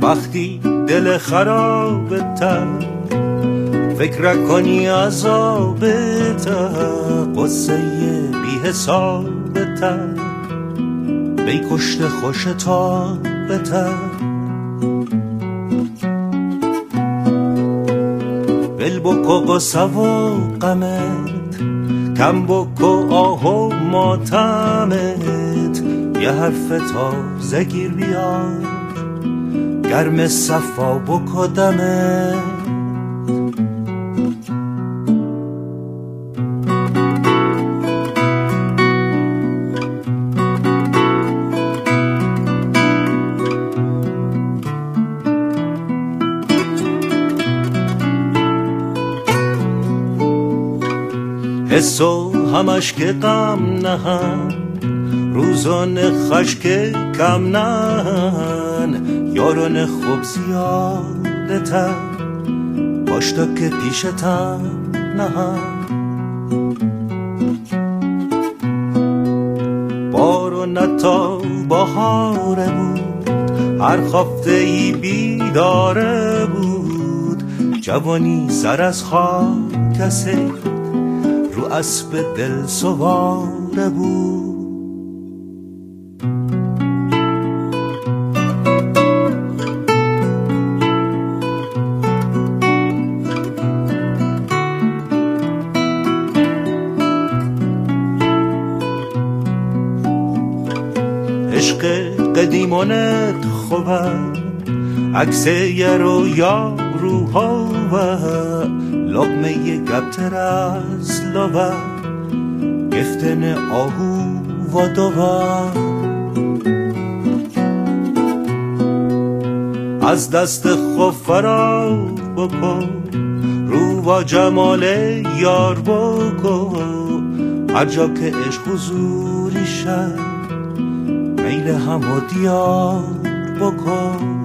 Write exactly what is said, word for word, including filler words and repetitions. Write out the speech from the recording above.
وقتی دل خرابتر فکر کنی عذابتر، قصه بی حسابتر بی کشت خوشتا بتر. بل بکو قصه و غمت، کم بکو آه و ماتمت، یه حرف تازه گیر بیار گرم صفا بکو دمت. حسو همش که غم نهن، روزان خشک کم نهن، یاران خوب زیادتر پاشتا که پیشتم نهن. بارو نتا بهاره بود، هر خفته ای بیداره بود، جوانی سر از خاک سید رو اسب دل سواره بود. عشق قدیمانت خوبه، عکس یه رویا روحاوه، لقمه یه گبتر از لوه، گفتن آهو و دوه. از دست خوب فرار بکن، رو و جمال یار بکن، هر جا که عشق حضوری شد میل هم و دیار بکن.